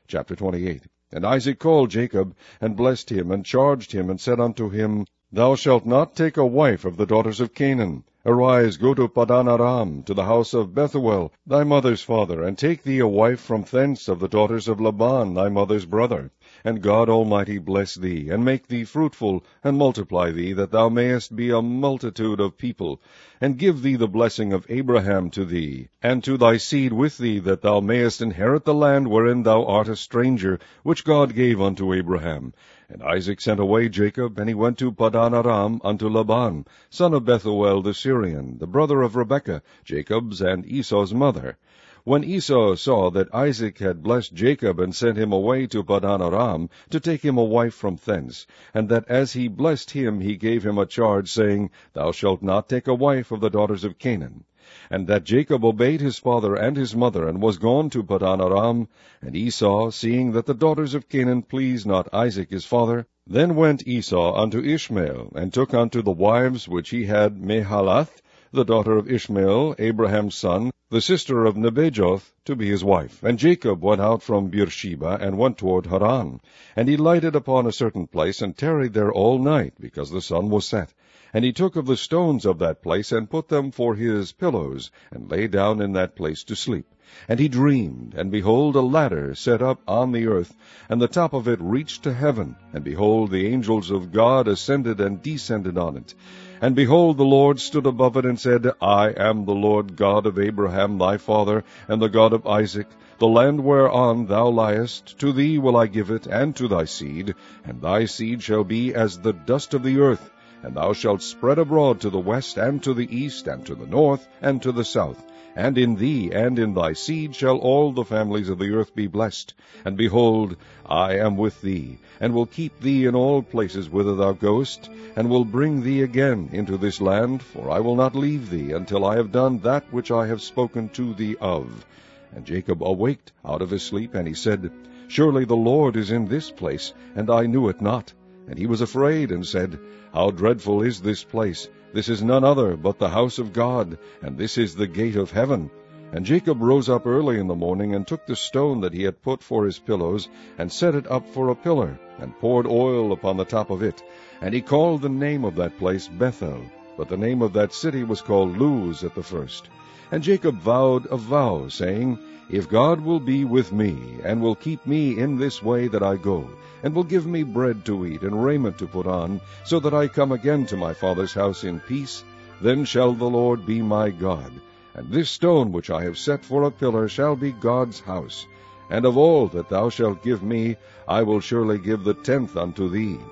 Chapter 28. And Isaac called Jacob, and blessed him, and charged him, and said unto him, Thou shalt not take a wife of the daughters of Canaan. Arise, go to Padan-aram, to the house of Bethuel, thy mother's father, and take thee a wife from thence of the daughters of Laban, thy mother's brother. And God Almighty bless thee, and make thee fruitful, and multiply thee, that thou mayest be a multitude of people, and give thee the blessing of Abraham to thee, and to thy seed with thee, that thou mayest inherit the land wherein thou art a stranger, which God gave unto Abraham. And Isaac sent away Jacob, and he went to Padan-aram unto Laban, son of Bethuel the Syrian, the brother of Rebekah, Jacob's and Esau's mother. When Esau saw that Isaac had blessed Jacob, and sent him away to Padan-aram, to take him a wife from thence, and that as he blessed him he gave him a charge, saying, Thou shalt not take a wife of the daughters of Canaan. And that Jacob obeyed his father and his mother, and was gone to Padan-aram. And Esau, seeing that the daughters of Canaan pleased not Isaac his father, then went Esau unto Ishmael, and took unto the wives which he had Mahalath, the daughter of Ishmael, Abraham's son, the sister of Nebajoth, to be his wife. And Jacob went out from Beersheba, and went toward Haran. And he lighted upon a certain place, and tarried there all night, because the sun was set. And he took of the stones of that place, and put them for his pillows, and lay down in that place to sleep. And he dreamed, and behold, a ladder set up on the earth, and the top of it reached to heaven. And behold, the angels of God ascended and descended on it. And behold, the Lord stood above it, and said, I am the Lord God of Abraham thy father, and the God of Isaac. The land whereon thou liest, to thee will I give it, and to thy seed, and thy seed shall be as the dust of the earth. And thou shalt spread abroad to the west, and to the east, and to the north, and to the south. And in thee and in thy seed shall all the families of the earth be blessed. And behold, I am with thee, and will keep thee in all places whither thou goest, and will bring thee again into this land, for I will not leave thee until I have done that which I have spoken to thee of. And Jacob awaked out of his sleep, and he said, Surely the Lord is in this place, and I knew it not. And he was afraid, and said, How dreadful is this place! This is none other but the house of God, and this is the gate of heaven. And Jacob rose up early in the morning, and took the stone that he had put for his pillows, and set it up for a pillar, and poured oil upon the top of it. And he called the name of that place Bethel, but the name of that city was called Luz at the first. And Jacob vowed a vow, saying, If God will be with me, and will keep me in this way that I go, and will give me bread to eat, and raiment to put on, so that I come again to my father's house in peace, then shall the Lord be my God. And this stone which I have set for a pillar shall be God's house. And of all that thou shalt give me, I will surely give the 10th unto thee.